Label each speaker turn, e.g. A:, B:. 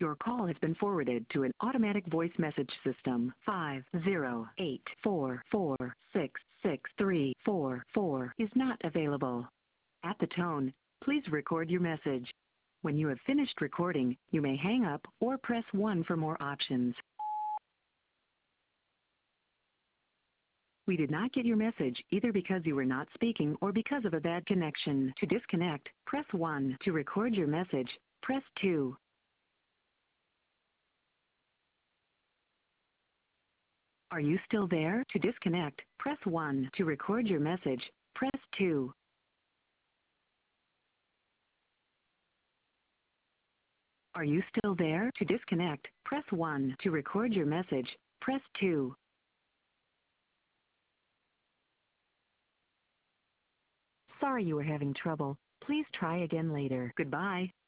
A: Your call has been forwarded to an automatic voice message system. 50844666344 is not available. At the tone, please record your message. When you have finished recording, you may hang up or press 1 for more options. We did not get your message either because you were not speaking or because of a bad connection. To disconnect, press 1. To record your message, press 2. Are you still there? To disconnect, press 1. To record your message, press 2. Are you still there? To disconnect, press 1. To record your message, press 2. Sorry you were having trouble. Please try again later. Goodbye.